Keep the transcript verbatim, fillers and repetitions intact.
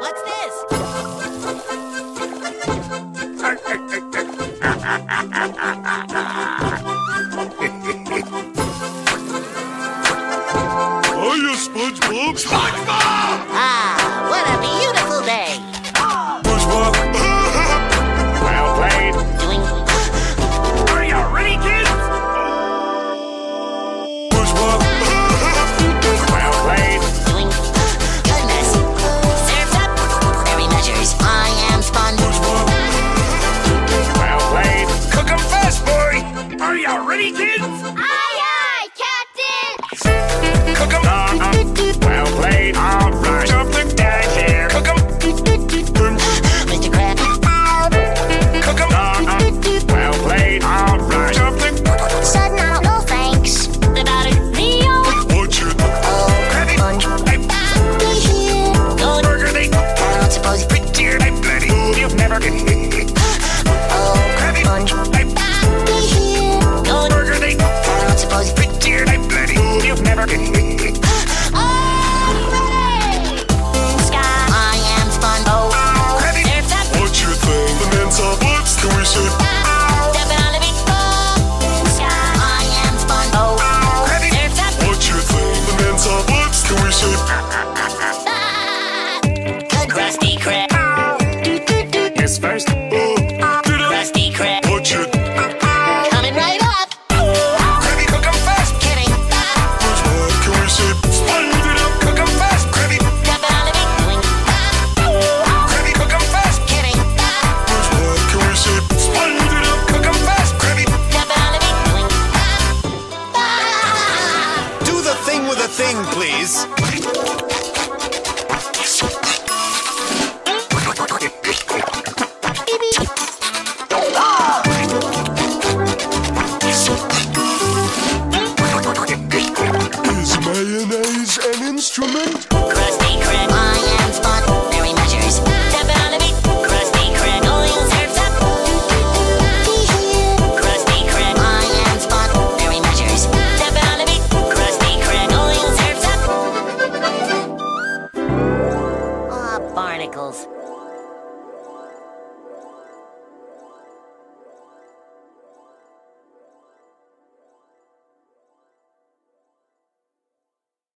What's this? Hiya, SpongeBob! SpongeBob! Ah, what a beautiful day! SpongeBob! Well played. Doing... Are you ready, kids? SpongeBob! Well played. Doing... Goodness! Surf's up! Very measures. I am Spon... Well played. Cook 'em fast, boy! Are you ready, kids? Aye, aye, Captain! Cook 'em. Uh-uh. Well played. All right. Jump the dash here. Cook 'em. Mister Crab... Cook 'em. Uh-uh. Well played. All right. Jump the... Sudden, I don't know, thanks. The daughter, Leo. Watch it! Oh, Ready? Sponge... Hey, Be here. Good. burgundy. I don't suppose... Pretty hey, bloody. You've never... Oh, Ready? Sponge... Hey, Be here. Good. burgundy. I don't suppose... Pretty hey, bloody. You've never... Sky. I am Spon... Oh, Ready? surf's up! Watch your thing! The men's are butts! Can we say? Stepping on the big ball! Sky. I am Spon... Oh, Ready? surf's up! Watch your thing! The men's are butts! Can we say? Good. Krusty Krab... Yes, first. Oh! Did it? Krusty Krab... Watch it! Coming right up! Ready? Cook 'em fast. Kidding! SpongeBob! Can we say? Spin it up. Cook 'em fast. Ready? Stepping on the big wing... Ready? Cook 'em fast. Kidding! SpongeBob! Can we say? Spin it up. Cook 'em fast. Ready? Stepping on the big wing... Do the thing with a thing, please. Is mayonnaise an instrument? Krusty Krab... I am Spon... Very measures... Stepping on the big... Krusty Krab... Going surf's up! Be here. Krusty Krab... I am Spon... Very measures... Stepping on the big... Krusty Krab... Going surf's up! Aw, barnacles.